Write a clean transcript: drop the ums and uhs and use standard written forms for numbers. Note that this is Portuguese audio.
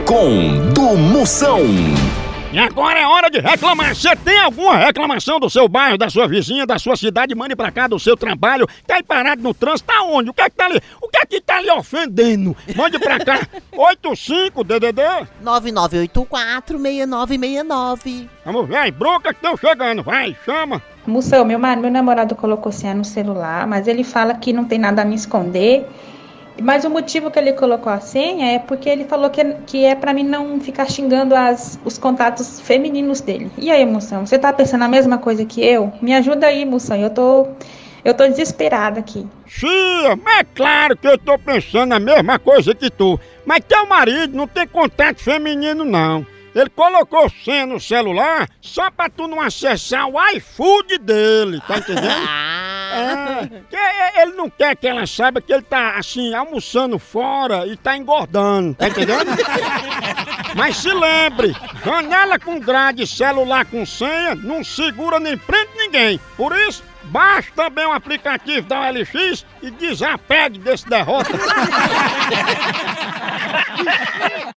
do Moção. E agora é hora de reclamar. Você tem alguma reclamação do seu bairro, da sua vizinha, da sua cidade? Mande pra cá, do seu trabalho. Tá aí parado no trânsito, tá onde? O que é que tá ali? O que é que tá ali ofendendo? Mande pra cá. 85 DDD 99846969. Vamos ver as broncas que estão chegando. Vai, chama. Moção, meu namorado colocou senha no celular, mas ele fala que não tem nada a me esconder. Mas o motivo que ele colocou a senha é porque ele falou que é pra mim não ficar xingando os contatos femininos dele. E aí, Moção, você tá pensando a mesma coisa que eu? Me ajuda aí, Moção, eu tô desesperada aqui. Sim, mas é claro que eu tô pensando a mesma coisa que tu. Mas teu marido não tem contato feminino, não. Ele colocou senha no celular só pra tu não acessar o iFood dele, tá entendendo? Que ele não quer que ela saiba que ele tá, assim, almoçando fora e tá engordando, tá entendendo? Mas se lembre, janela com grade e celular com senha não segura nem prende ninguém. Por isso, baixe também o aplicativo da OLX e desapegue desse derrota.